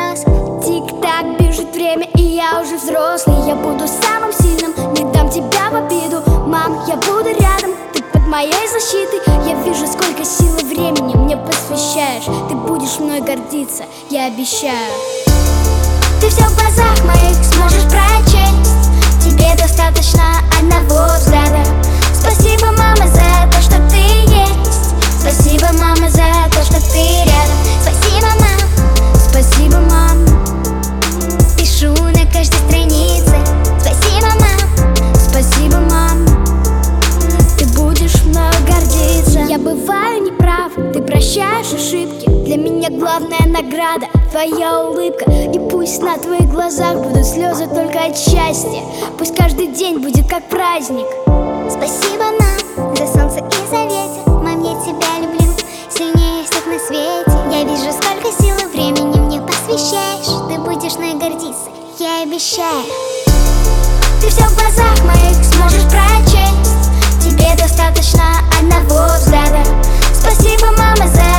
вопросов. Тик-так, бежит время, и я уже взрослый. Я буду самым сильным, не дам тебя в обиду. Мам, я буду рядом, ты под моей защитой. Я вижу, сколько сил и времени мне посвящаешь. Ты будешь мной гордиться, я обещаю. Ты все в глазах моих сможешь прочесть. Тебе достаточно одного взгляда. Спасибо, мама, за то, что ты есть. Спасибо, мама, за то, что ты рядом. Спасибо, мам. Спасибо, мам. Пишу на каждой странице. Спасибо, мам. Спасибо, мам. Ты будешь мной гордиться. Я бываю неправ, ты прощаешь ошибки. Для меня главная награда — твоя улыбка. И пусть на твоих глазах будут слезы только от счастья. Пусть каждый день будет как праздник. Спасибо нам за солнце и за ветер. Мам, я тебя люблю сильнее всех на свете. Я вижу, сколько сил и времени мне посвящаешь. Ты будешь мной гордиться, я обещаю. Ты все в глазах моих сможешь прочесть. Тебе достаточно одного взгляда. Спасибо, мама, за